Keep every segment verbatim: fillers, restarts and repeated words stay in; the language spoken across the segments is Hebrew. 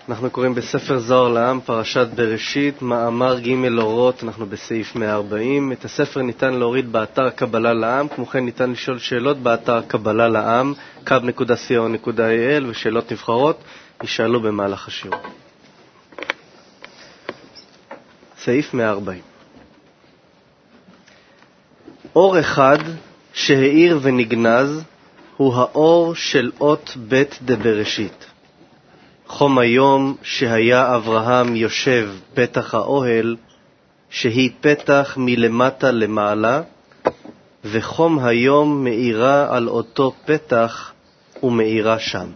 אנחנו קוראים בספר זוהר לעם, פרשת בראשית, מאמר ג' אורות, אנחנו בסעיף מאה וארבעים. את הספר ניתן להוריד באתר קבלה לעם, כמו כן ניתן לשאול שאלות באתר קבלה לעם, קאב נקודה סי או נקודה איי אל, ושאלות נבחרות יישאלו במהלך השיעור. סעיף מאה וארבעים. אור אחד שהאיר ונגנז הוא האור של אות בית דבראשית. חום היום שהיה אברהם יושב פתח האוהל, שהיא פתח מלמטה למעלה, וחום היום מאירה על אותו פתח ומאירה שם.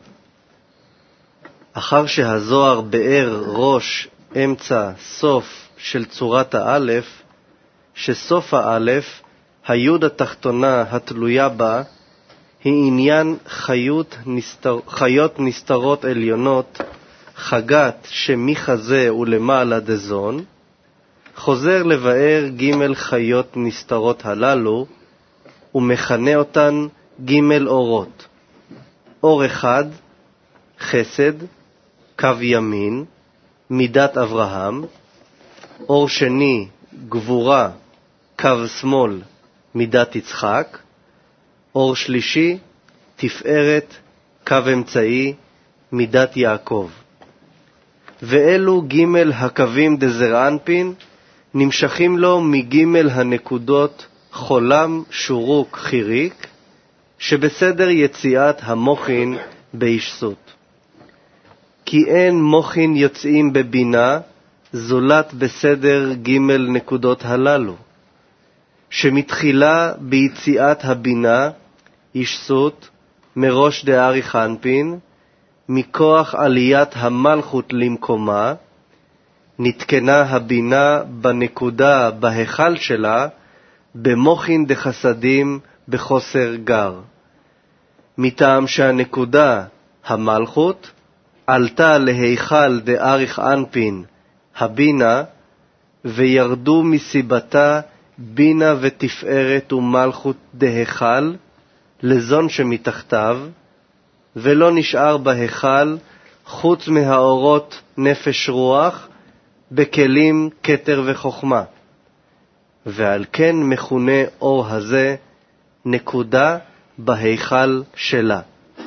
אחר שהזוהר באר ראש, אמצע, סוף של צורת האלף, שסוף האלף, היוד התחתונה התלויה בה, היא עניין חיות נסתר, חיות נסתרות עליונות, חגת שמחזה ולמעלה דזון, חוזר לבאר ג' חיות נסתרות הללו, ומכנה אותן ג' אורות. אור אחד, חסד, קו ימין, מידת אברהם. אור שני, גבורה, קו שמאל, מידת יצחק. אור שלישי, תפארת, קו אמצעי, מידת יעקב. ואלו ג' הקווים דזרענפין נמשכים לו מג' הנקודות חולם, שורוק, חיריק, שבסדר יציאת המוחין בישסות. כי אין מוחין יוצאים בבינה זולת בסדר ג' נקודות הללו, שמתחילה ביציאת הבינה ישסות מראש דאריך אנפין, מכוח עליית המלכות למקומה, נתקנה הבינה בנקודה בהיכל שלה, במוחין דחסדים בחוסר גר. מטעם שהנקודה, המלכות, עלתה להיכל דאריך אנפין, הבינה, וירדו מסיבתה בינה ותפארת ומלכות דהיכל, לזון שמתחתיו, ולא נשאר בהיכל חוץ מהאורות נפש רוח, בכלים כתר וחוכמה. ועל כן מכונה אור הזה נקודה בהיכל שלה.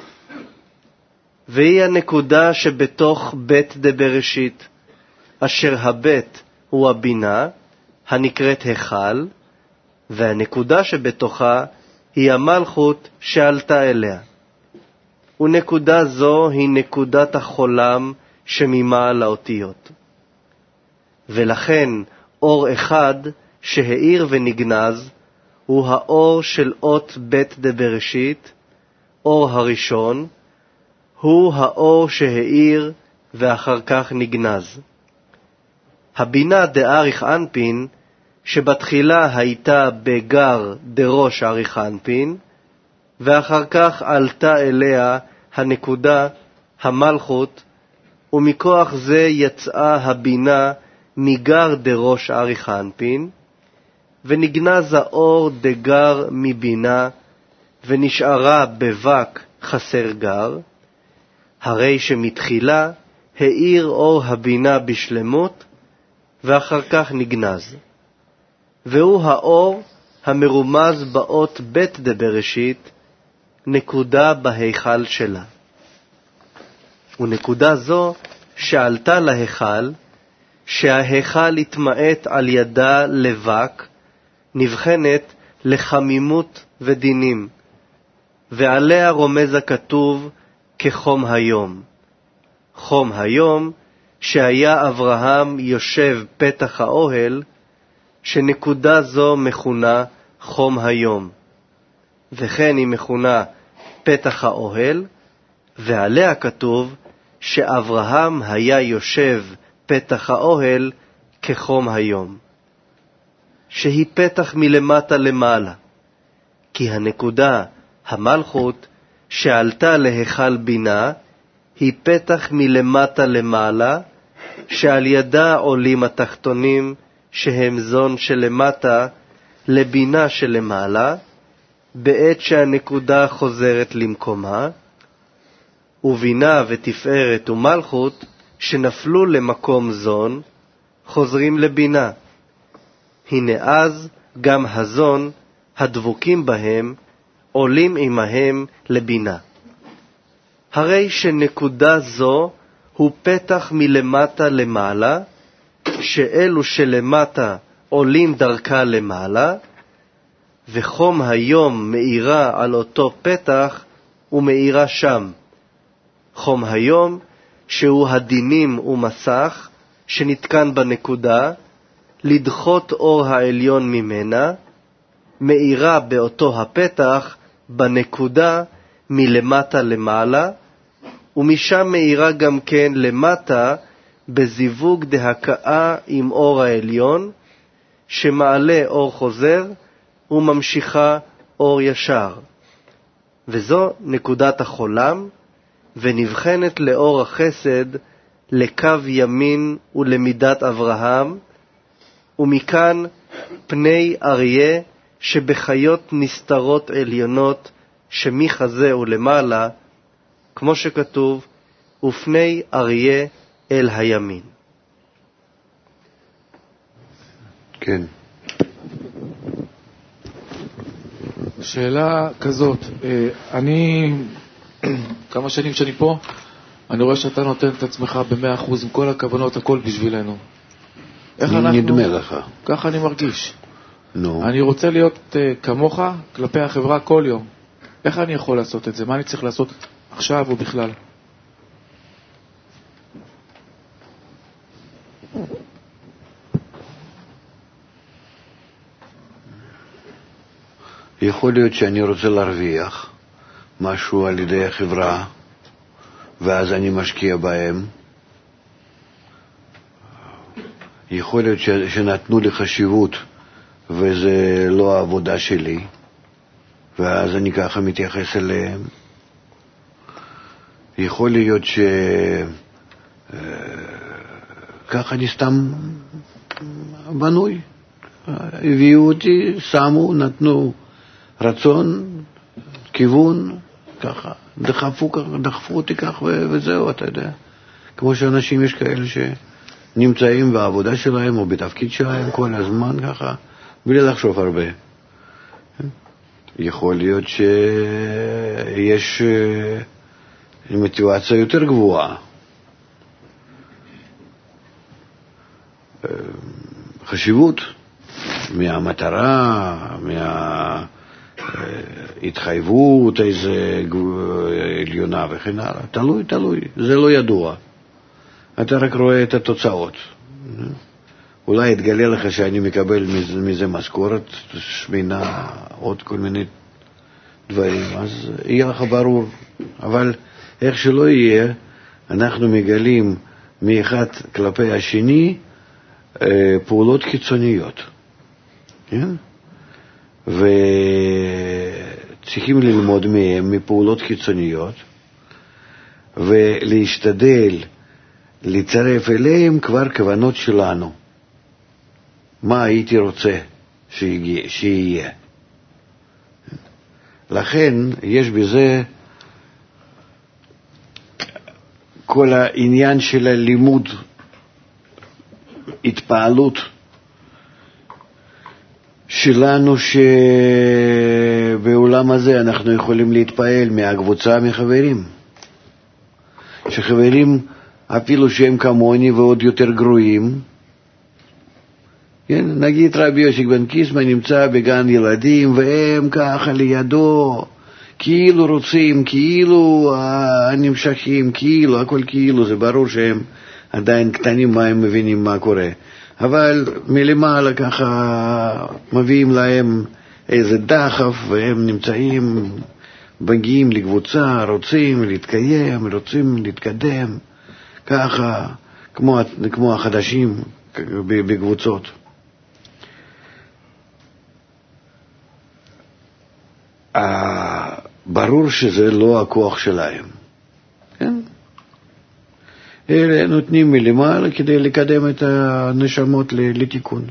והיא הנקודה שבתוך בית דבראשית, אשר הבית הוא הבינה, הנקראת היכל, והנקודה שבתוכה היא המלכות שעלתה אליה. ונקודה זו היא נקודת החולם שממעל האותיות. ולכן אור אחד שהאיר ונגנז הוא האור של אות בית דבראשית, אור הראשון, הוא האור שהאיר ואחר כך נגנז. הבינה דאריך אנפין, שבתחילה הייתה בגר דראש אריך אנפין, ואחר כך עלתה אליה הנקודה, המלכות, ומכוח זה יצאה הבינה מגר דראש אריך אנפין, ונגנז האור דגר מבינה, ונשארה בבק חסר גר, הרי שמתחילה האיר אור הבינה בשלמות, ואחר כך נגנז. והוא האור המרומז באות בית דבראשית, נקודה בהיכל שלה. ונקודה זו שעלתה להיכל, שההיכל התמעט על ידה לבק, נבחנת לחמימות ודינים, ועליה רומז הכתוב כחום היום. חום היום שהיה אברהם יושב פתח האוהל, שנקודה זו מכונה חום היום. וכן היא מכונה פתח האוהל, ועליה כתוב שאברהם היה יושב פתח האוהל כחום היום. שהיא פתח מלמטה למעלה, כי הנקודה, המלכות, שעלתה להיכל בינה, היא פתח מלמטה למעלה, שעל ידה עולים התחתונים, שהם זון שלמטה, לבינה שלמעלה, בעת שהנקודה חוזרת למקומה, ובינה ותפארת ומלכות שנפלו למקום זון, חוזרים לבינה. הנה אז גם הזון, הדבוקים בהם, עולים עמהם לבינה. הרי שנקודה זו הוא פתח מלמטה למעלה, שאלו שלמטה עולים דרכה למעלה, וחום היום מאירה על אותו פתח ומאירה שם. חום היום שהוא הדינים ומסך שנתקן בנקודה, לדחות אור העליון ממנה, מאירה באותו הפתח בנקודה מלמטה למעלה, ומשם מאירה גם כן למטה בזיווג דהקאה עם אור העליון, שמעלה אור חוזר וממשיכה אור ישר. וזו נקודת החולם, ונבחנת לאור החסד לקו ימין ולמידת אברהם, ומכאן פני אריה שבחיות נסתרות עליונות שמחזה ולמעלה, כמו שכתוב, ופני אריה אל הימין. כן. שאלה כזאת, אני, כמה שנים שאני פה, אני רואה שאתה נותן את עצמך במאה אחוז עם כל הכוונות, הכל בשבילנו. איך אנחנו... נדמה לך. ככה אני מרגיש. נו. אני רוצה להיות uh, כמוך כלפי החברה כל יום. איך אני יכול לעשות את זה? מה אני צריך לעשות עכשיו או בכלל? יכול להיות שאני רוצה להרוויח משהו על ידי החברה, ואז אני משקיע בהם. יכול להיות ש... שנתנו לי חשיבות, וזה לא העבודה שלי, ואז אני ככה מתייחס אליהם. יכול להיות ש... ככה אני סתם בנוי. הביאו אותי, שמו, נתנו רצון, כיוון, ככה, דחפו, דחפו אותי כך וזהו, אתה יודע. כמו שאנשים יש כאלה שנמצאים בעבודה שלהם או בתפקיד שלהם כל הזמן ככה, בלי לחשוב הרבה. יכול להיות שיש מוטיבציה יותר גבוהה. חשיבות מהמטרה, מההתחייבות, איזה עליונה וכן הלאה. תלוי, תלוי. זה לא ידוע. אתה רק רואה את התוצאות. אולי יתגלה לך שאני מקבל מזה משכורת, שמינה, עוד כל מיני דברים, אז יהיה לך ברור. אבל איך שלא יהיה, אנחנו מגלים מאחד כלפי השני פעולות קיצוניות. כן? וצריכים ללמוד מהם מפעולות קיצוניות, ולהשתדל לצרף אליהם כבר כוונות שלנו. מה הייתי רוצה שיהיה, שיהיה. לכן יש בזה כל העניין של הלימוד, התפעלות שלנו, שבעולם הזה אנחנו יכולים להתפעל מהקבוצה, מחברים. שחברים אפילו שהם כמוני ועוד יותר גרועים, כן? נגיד רבי יוסי בן קיסמא נמצא בגן ילדים והם ככה לידו, כאילו רוצים, כאילו נמשכים, כאילו, הכל כאילו, זה ברור שהם עדיין קטנים, מה הם מבינים מה קורה. אבל מלמעלה ככה מביאים להם איזה דחף, והם נמצאים, מגיעים לקבוצה, רוצים להתקיים, רוצים להתקדם, ככה, כמו, כמו החדשים בקבוצות. ברור שזה לא הכוח שלהם. כן? אלה נותנים מלמעלה כדי לקדם את הנשמות לתיקון.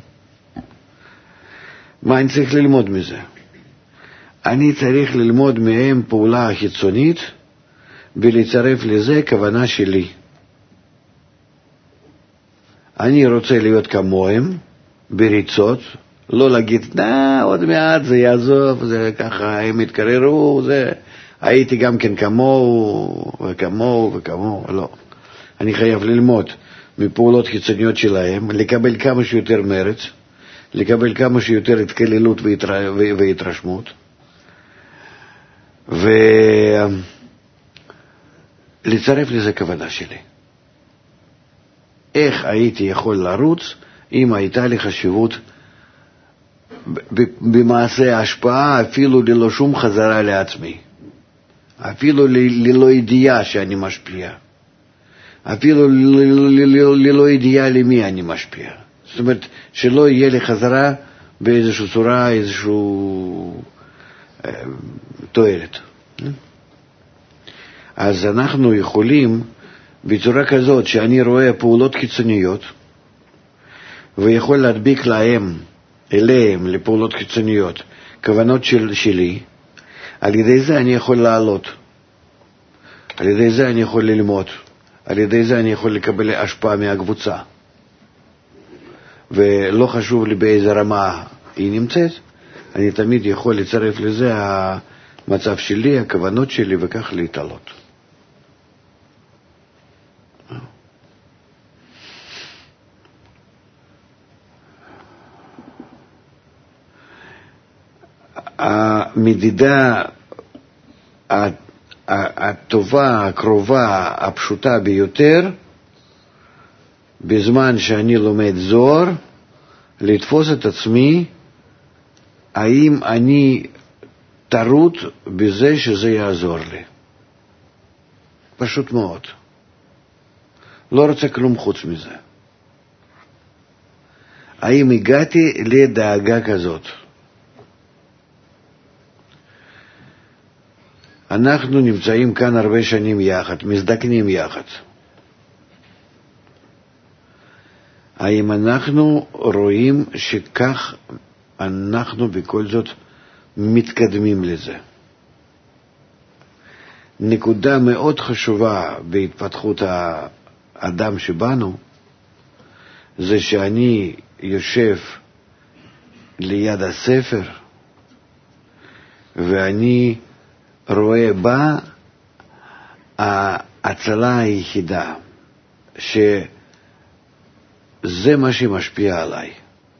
מה אני צריך ללמוד מזה? אני צריך ללמוד מהם פעולה חיצונית ולצרף לזה כוונה שלי. אני רוצה להיות כמוהם, בריצות, לא להגיד, נה, עוד מעט זה יעזוב, זה ככה, הם יתקררו, זה... הייתי גם כן כמוהו, וכמוהו, וכמוהו, לא. אני חייב ללמוד מפעולות חיצוניות שלהם, לקבל כמה שיותר מרץ, לקבל כמה שיותר התקללות והתרשמות, ולצרף לזה כוונה שלי. איך הייתי יכול לרוץ אם הייתה לי חשיבות במעשה ההשפעה, אפילו ללא שום חזרה לעצמי, אפילו ללא ידיעה שאני משפיע, אפילו ללא ידיעה למי אני משפיע. זאת אומרת, שלא יהיה לי חזרה באיזושהי צורה, איזשהו אה, תועלת. אז אנחנו יכולים בצורה כזאת שאני רואה פעולות קיצוניות ויכול להדביק להם, אליהם, לפעולות קיצוניות, כוונות של, שלי, על ידי זה אני יכול לעלות, על ידי זה אני יכול ללמוד, על ידי זה אני יכול לקבל השפעה מהקבוצה. ולא חשוב לי באיזה רמה היא נמצאת, אני תמיד יכול לצרף לזה המצב שלי, הכוונות שלי, וכך להתעלות. המדידה הטובה, הקרובה, הפשוטה ביותר, בזמן שאני לומד זוהר, לתפוס את עצמי, האם אני טרות בזה שזה יעזור לי. פשוט מאוד. לא רוצה כלום חוץ מזה. האם הגעתי לדאגה כזאת? אנחנו נמצאים כאן הרבה שנים יחד, מזדקנים יחד. האם אנחנו רואים שכך אנחנו בכל זאת מתקדמים לזה? נקודה מאוד חשובה בהתפתחות האדם שבנו, זה שאני יושב ליד הספר, ואני רואה בה ההצלה היחידה, שזה מה שמשפיע עליי.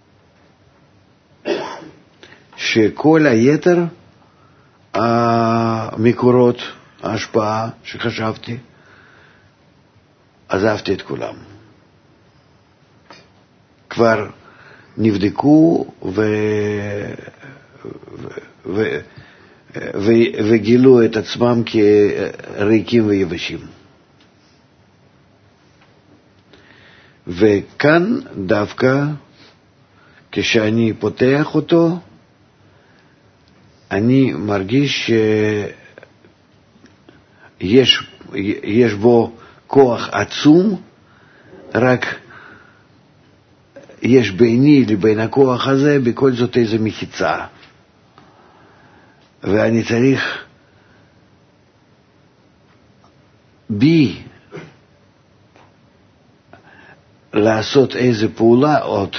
שכל היתר המקורות, ההשפעה שחשבתי, עזבתי את כולם. כבר נבדקו ו... ו... ו... ו... וגילו את עצמם כריקים ויבשים. וכאן דווקא כשאני פותח אותו, אני מרגיש שיש יש בו כוח עצום, רק יש ביני לבין הכוח הזה בכל זאת איזו מחיצה. ואני צריך בי לעשות איזו פעולה עוד,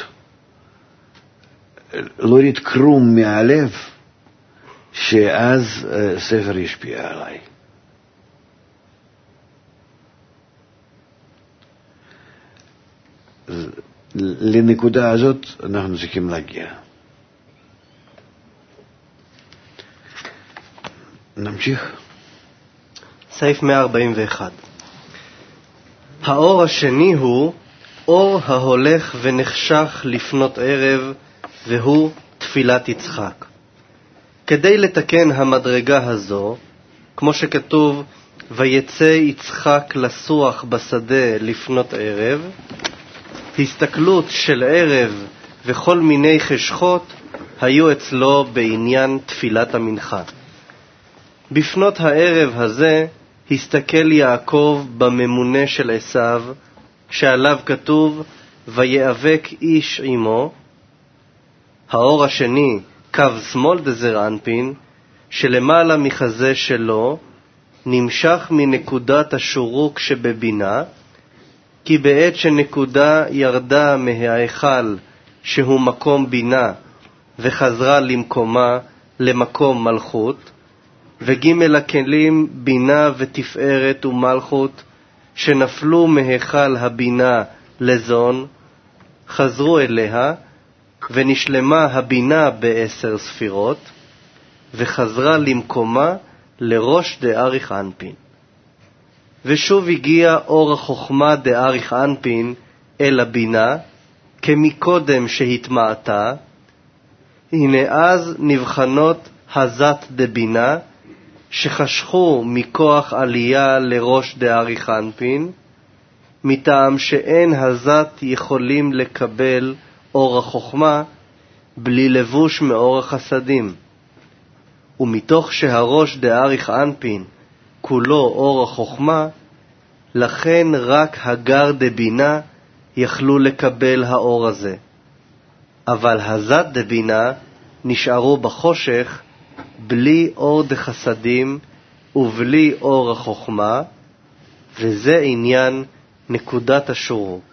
להוריד קרום מהלב, שאז ספר ישפיע עליי. לנקודה הזאת אנחנו צריכים להגיע. נמשיך. סעיף מאה ארבעים ואחת. האור השני הוא אור ההולך ונחשך לפנות ערב, והוא תפילת יצחק. כדי לתקן המדרגה הזו, כמו שכתוב, ויצא יצחק לסוח בשדה לפנות ערב, הסתכלות של ערב וכל מיני חשכות היו אצלו בעניין תפילת המנחה. בפנות הערב הזה הסתכל יעקב בממונה של עשיו, שעליו כתוב, ויאבק איש עמו. האור השני, קו שמאל דזר אנפין, שלמעלה מחזה שלו, נמשך מנקודת השורוק שבבינה, כי בעת שנקודה ירדה מההיכל שהוא מקום בינה וחזרה למקומה למקום מלכות, וג' הכלים בינה ותפארת ומלכות שנפלו מהיכל הבינה לזון, חזרו אליה, ונשלמה הבינה בעשר ספירות, וחזרה למקומה לראש דאריך אנפין. ושוב הגיע אור החוכמה דאריך אנפין אל הבינה, כמקודם שהתמעתה. הנה אז נבחנות הזת דבינה, שחשכו מכוח עלייה לראש דאריך אנפין, מטעם שאין הזת יכולים לקבל אור החוכמה בלי לבוש מאור החסדים. ומתוך שהראש דאריך אנפין כולו אור החוכמה, לכן רק הגר דבינה יכלו לקבל האור הזה. אבל הזת דבינה נשארו בחושך בלי אור דחסדים ובלי אור החוכמה, וזה עניין נקודת השורוק.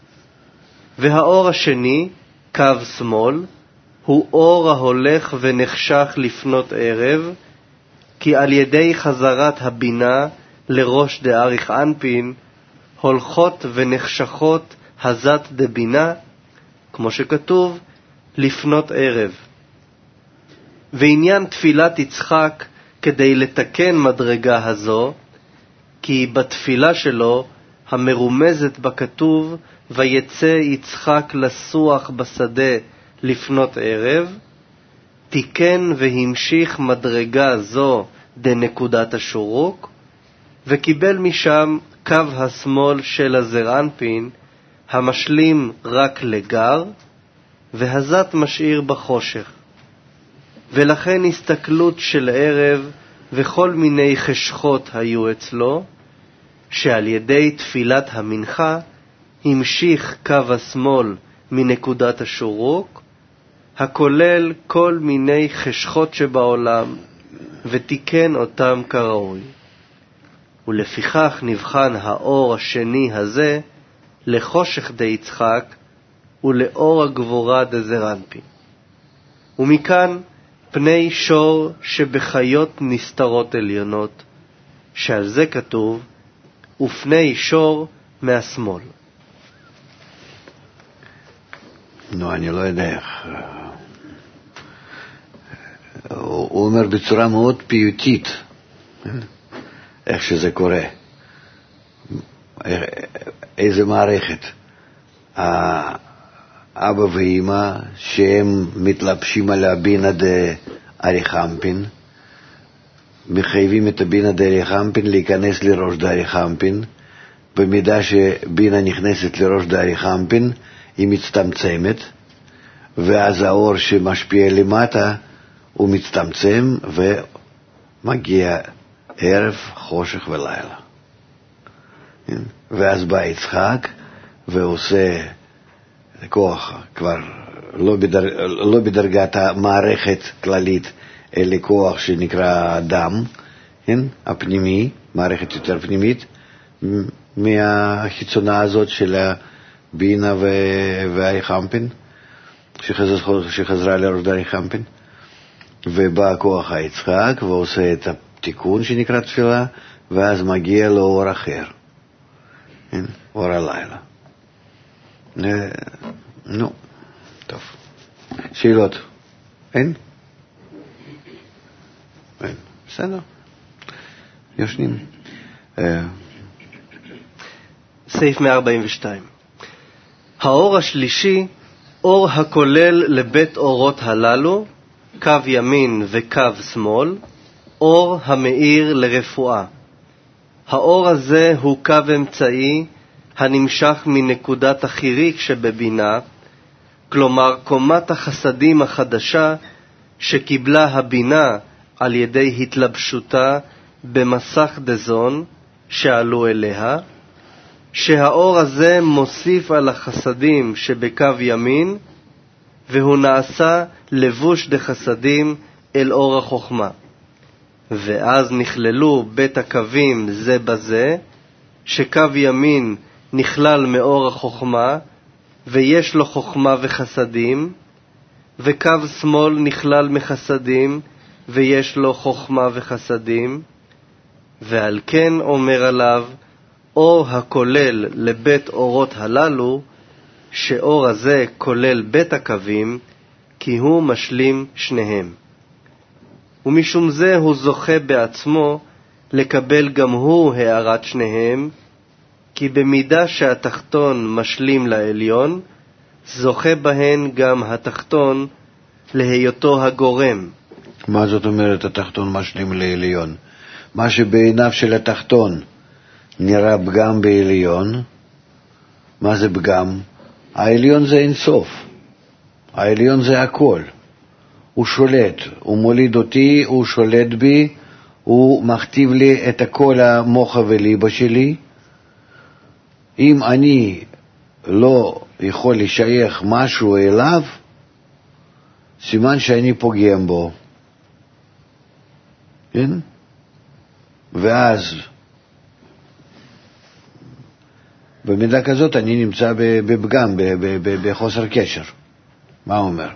והאור השני, קו שמאל, הוא אור ההולך ונחשך לפנות ערב, כי על ידי חזרת הבינה לראש דאריך אנפין, הולכות ונחשכות הזת דבינה, כמו שכתוב, לפנות ערב. ועניין תפילת יצחק כדי לתקן מדרגה הזו, כי בתפילה שלו המרומזת בכתוב, ויצא יצחק לסוח בשדה לפנות ערב, תיקן והמשיך מדרגה זו דנקודת השורוק, וקיבל משם קו השמאל של הזר אנפין, המשלים רק לגר, והזת משאיר בחושך. ולכן הסתכלות של ערב וכל מיני חשכות היו אצלו, שעל ידי תפילת המנחה המשיך קו השמאל מנקודת השורוק, הכולל כל מיני חשכות שבעולם, ותיקן אותם כראוי. ולפיכך נבחן האור השני הזה לחושך די יצחק ולאור הגבורה דזר אנפין. ומכאן פני שור שבחיות נסתרות עליונות, שעל זה כתוב, ופני שור מהשמאל. נו, אני לא יודע איך. הוא אומר בצורה מאוד פיוטית איך שזה קורה. איזה מערכת. אבא ואמא שהם מתלבשים על הבינה דאריך אנפין, מחייבים את הבינה דאריך אנפין להיכנס לראש דאריך אנפין. במידה שבינה נכנסת לראש דאריך אנפין היא מצטמצמת, ואז האור שמשפיע למטה הוא מצטמצם, ומגיע ערב, חושך ולילה. ואז בא יצחק ועושה כוח כבר לא, בדרג, לא בדרגת המערכת כללית, אלא כוח שנקרא דם, כן? הפנימי, מערכת יותר פנימית, מהחיצונה הזאת של הבינה ואריך אנפין, שחזרה, שחזרה לראש דאריך אנפין, ובא כוח היצחק ועושה את התיקון שנקרא תפילה, ואז מגיע לאור אחר, כן? אור הלילה. נו, טוב. שאלות? אין? אין. בסדר. יושנים. סעיף מאה ארבעים ושתיים. האור השלישי, אור הכולל לבית אורות הללו, קו ימין וקו שמאל, אור המאיר לרפואה. האור הזה הוא קו אמצעי הנמשך מנקודת החיריק שבבינה, כלומר קומת החסדים החדשה שקיבלה הבינה על ידי התלבשותה במסך דזון שעלו אליה, שהאור הזה מוסיף על החסדים שבקו ימין, והוא נעשה לבוש דחסדים אל אור החוכמה. ואז נכללו בית הקווים זה בזה, שקו ימין נכלל מאור החוכמה, ויש לו חוכמה וחסדים, וקו שמאל נכלל מחסדים, ויש לו חוכמה וחסדים, ועל כן אומר עליו, אור הכולל לבית אורות הללו, שאור הזה כולל בית הקווים, כי הוא משלים שניהם. ומשום זה הוא זוכה בעצמו לקבל גם הוא הערת שניהם, כי במידה שהתחתון משלים לעליון, זוכה בהן גם התחתון להיותו הגורם. מה זאת אומרת התחתון משלים לעליון? מה שבעיניו של התחתון נראה פגם בעליון, מה זה פגם? העליון זה אינסוף, העליון זה הכל. הוא שולט, הוא מוליד אותי, הוא שולט בי, הוא מכתיב לי את הכל המוח וליבה שלי. אם אני לא יכול לשייך משהו אליו, סימן שאני פוגם בו. כן? ואז במידה כזאת אני נמצא בפגם, בחוסר קשר. מה הוא אומר?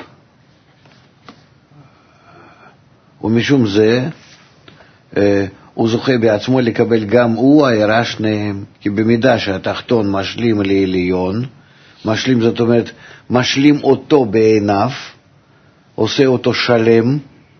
ומשום זה הוא זוכה בעצמו לקבל גם הוא הערה שניהם, כי במידה שהתחתון משלים לעליון, משלים זאת אומרת משלים אותו בעיניו, עושה אותו שלם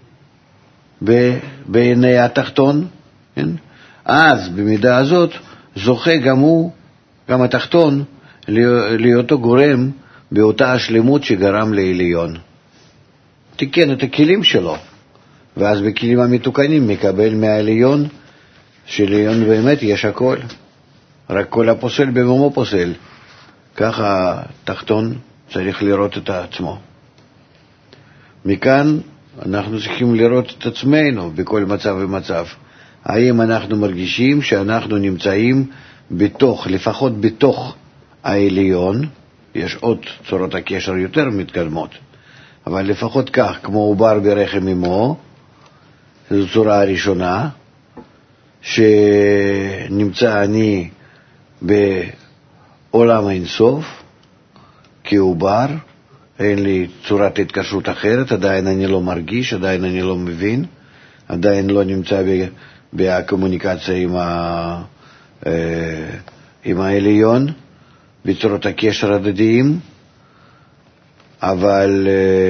בעיני התחתון, כן? אז במידה הזאת זוכה גם הוא, גם התחתון, להיותו גורם באותה השלמות שגרם לעליון. תיקן את הכלים שלו, ואז בכלים המתוקנים מקבל מהעליון, שלעליון באמת יש הכל, רק כל הפוסל במומו פוסל. ככה תחתון צריך לראות את עצמו. מכאן אנחנו צריכים לראות את עצמנו בכל מצב ומצב. האם אנחנו מרגישים שאנחנו נמצאים בתוך, לפחות בתוך העליון, יש עוד צורות הקשר יותר מתקדמות, אבל לפחות כך, כמו עובר ברחם אמו, זו צורה הראשונה, שנמצא אני בעולם האינסוף, כעובר, אין לי צורת התקשרות אחרת, עדיין אני לא מרגיש, עדיין אני לא מבין, עדיין לא נמצא בקומוניקציה עם, ה, עם העליון, בצורות הקשר הדדיים, אבל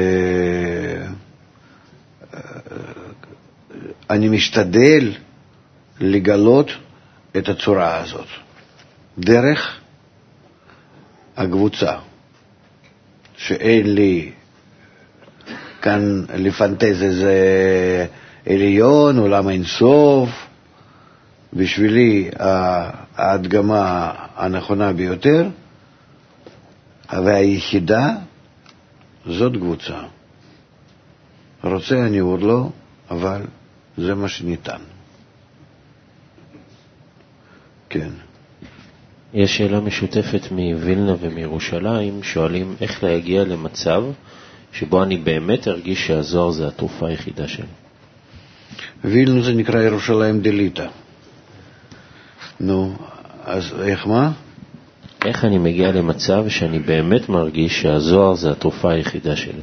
אני משתדל לגלות את הצורה הזאת דרך הקבוצה, שאין לי כאן לפנטז איזה עליון, עולם אינסוף. בשבילי ההדגמה הנכונה ביותר והיחידה זאת קבוצה. רוצה אני עוד לא, אבל זה מה שניתן. כן. יש שאלה משותפת מווילנה ומירושלים, שואלים איך להגיע למצב שבו אני באמת ארגיש שהזוהר זה התרופה היחידה שלי. וילנה זה נקרא ירושלים דליטה. נו, אז איך מה? איך אני מגיע למצב שאני באמת מרגיש שהזוהר זה התרופה היחידה שלי?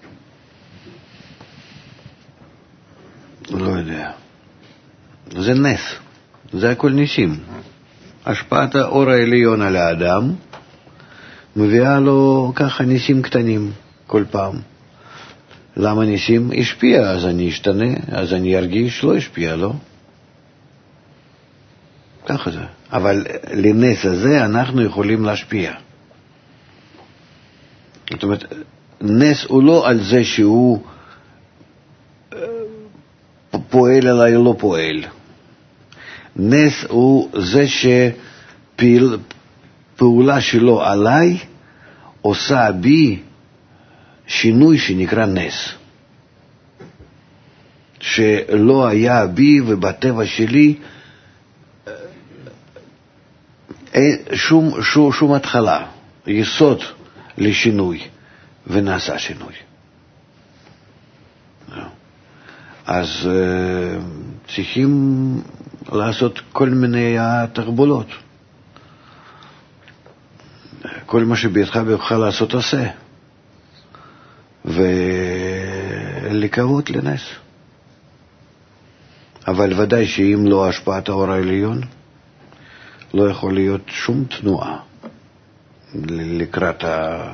לא יודע. זה נס. זה הכל ניסים. השפעת האור העליון על האדם מביאה לו ככה ניסים קטנים כל פעם. למה ניסים? השפיע, אז אני אשתנה, אז אני ארגיש, לא השפיע, לא? ככה זה. אבל לנס הזה אנחנו יכולים להשפיע. זאת אומרת, נס הוא לא על זה שהוא פועל עליי לא פועל. נס הוא זה שפעולה שלו עליי עושה בי שינוי שנקרא נס, שלא היה בי ובטבע שלי שום, שום, שום התחלה, יסוד לשינוי, ונעשה שינוי. אז uh, צריכים לעשות כל מיני תחבולות. כל מה שבידך בידך לעשות עושה, ולקוות לנס. אבל ודאי שאם לא השפעת האור העליון, לא יכול להיות שום תנועה לקראת ה...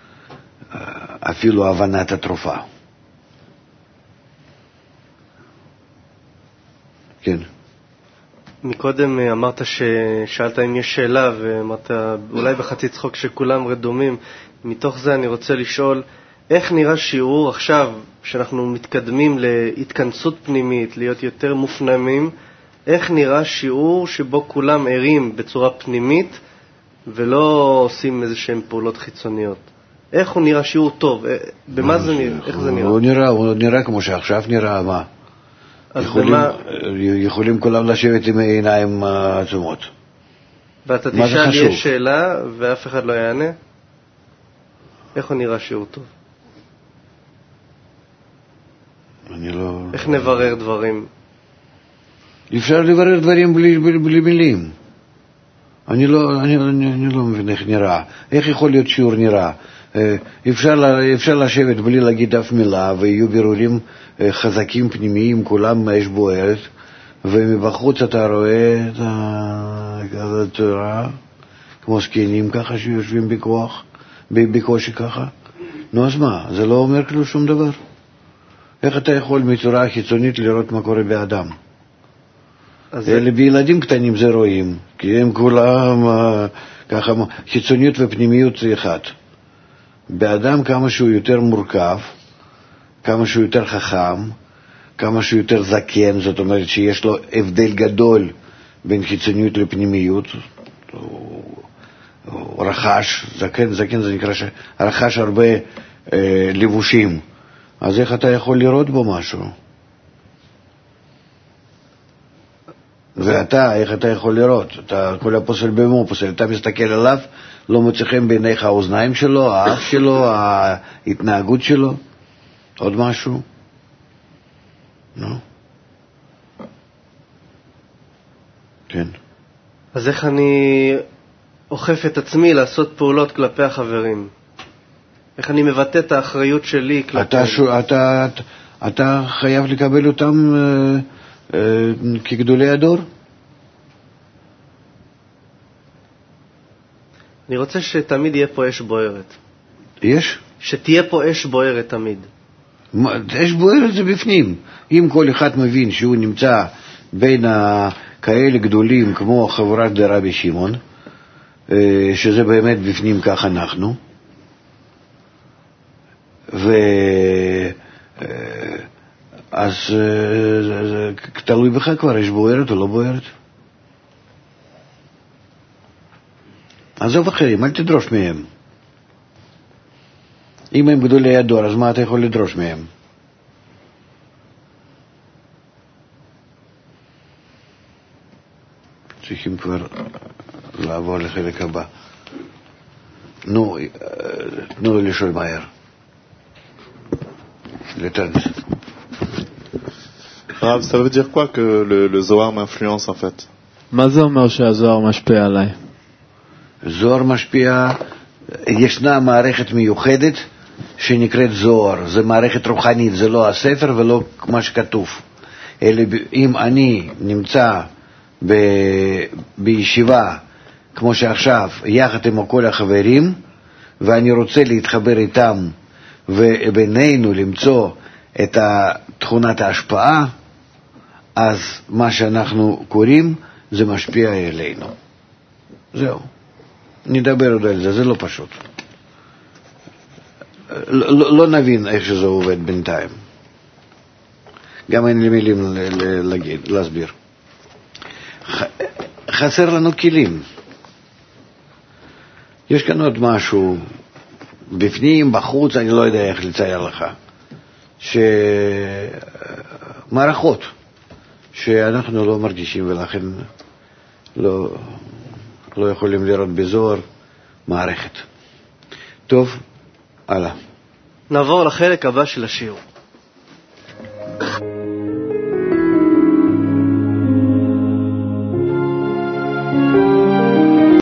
אפילו הבנת התרופה. כן. מקודם אמרת ששאלת אם יש שאלה, ואמרת אולי בחצי צחוק שכולם רדומים. מתוך זה אני רוצה לשאול, איך נראה שיעור עכשיו שאנחנו מתקדמים להתכנסות פנימית, להיות יותר מופנמים, איך נראה שיעור שבו כולם ערים בצורה פנימית ולא עושים איזה שהם פעולות חיצוניות? איך הוא נראה שיעור טוב? במה זה נראה? איך זה נראה? הוא נראה, הוא נראה כמו שעכשיו נראה, מה? יכולים, יכולים כולם לשבת עם עיניים עצומות. ואתה תשאל יש שאלה ואף אחד לא יענה? איך הוא נראה שיעור טוב? אני לא... איך נברר דברים? אפשר לברר דברים בלי, בלי, בלי מילים. אני לא, אני, אני, אני לא מבין איך נראה. איך יכול להיות שיעור נראה? אפשר, אפשר לשבת בלי להגיד אף מילה, ויהיו בירורים חזקים פנימיים, כולם אש בוערת, ומבחוץ אתה רואה את התורה, כמו סקינים ככה שיושבים בכוח, בקושי ככה. נו אז מה? זה לא אומר כלום שום דבר. איך אתה יכול מתורה חיצונית לראות מה קורה באדם? אלה בילדים קטנים זה רואים, כי הם כולם ככה, חיצוניות ופנימיות זה אחד. באדם כמה שהוא יותר מורכב, כמה שהוא יותר חכם, כמה שהוא יותר זקן, זאת אומרת שיש לו הבדל גדול בין חיצוניות לפנימיות, הוא רכש, זקן, זקן זה נקרא שרכש הרבה אה, לבושים, אז איך אתה יכול לראות בו משהו? ואתה, איך אתה יכול לראות? אתה כל הפוסל במו פוסל, אתה מסתכל עליו, לא מוצא חן בעיניך האוזניים שלו, האף שלו, ההתנהגות שלו, עוד משהו? נו? כן. אז איך אני אוכף את עצמי לעשות פעולות כלפי החברים? איך אני מבטא את האחריות שלי כלפי... אתה, שו, אתה, אתה חייב לקבל אותם אה, אה, כגדולי הדור? אני רוצה שתמיד יהיה פה אש בוערת. יש? שתהיה פה אש בוערת תמיד. אש בוערת זה בפנים. אם כל אחד מבין שהוא נמצא בין כאלה גדולים כמו חברת דרבי שמעון, שזה באמת בפנים כך אנחנו, ו... אז תלוי בך כבר, אש בוערת או לא בוערת. עזוב אחרים, אל תדרוש מהם. אם הם גדולי הדור, אז מה אתה יכול לדרוש מהם? צריכים כבר לעבור לחלק הבא. נו, תנו לשאול מהר. לטנס. Rav, ça veut dire quoi que le, le Zohar m'influence en fait? מה זה אומר שהזוהר משפיע עליי? זוהר משפיע, ישנה מערכת מיוחדת שנקראת זוהר, זה מערכת רוחנית, זה לא הספר ולא מה שכתוב. אלא אם אני נמצא ב, בישיבה כמו שעכשיו, יחד עם כל החברים, ואני רוצה להתחבר איתם ובינינו למצוא את תכונת ההשפעה, אז מה שאנחנו קוראים זה משפיע אלינו. זהו. נדבר עוד על זה, זה לא פשוט. לא, לא נבין איך שזה עובד בינתיים. גם אין לי מילים להגיד, להסביר. חסר לנו כלים. יש כאן עוד משהו בפנים, בחוץ, אני לא יודע איך לצייר לך. שמערכות שאנחנו לא מרגישים ולכן לא, לא יכולים לראות בזוהר מערכת. טוב, הלאה. נעבור לחלק הבא של השיעור.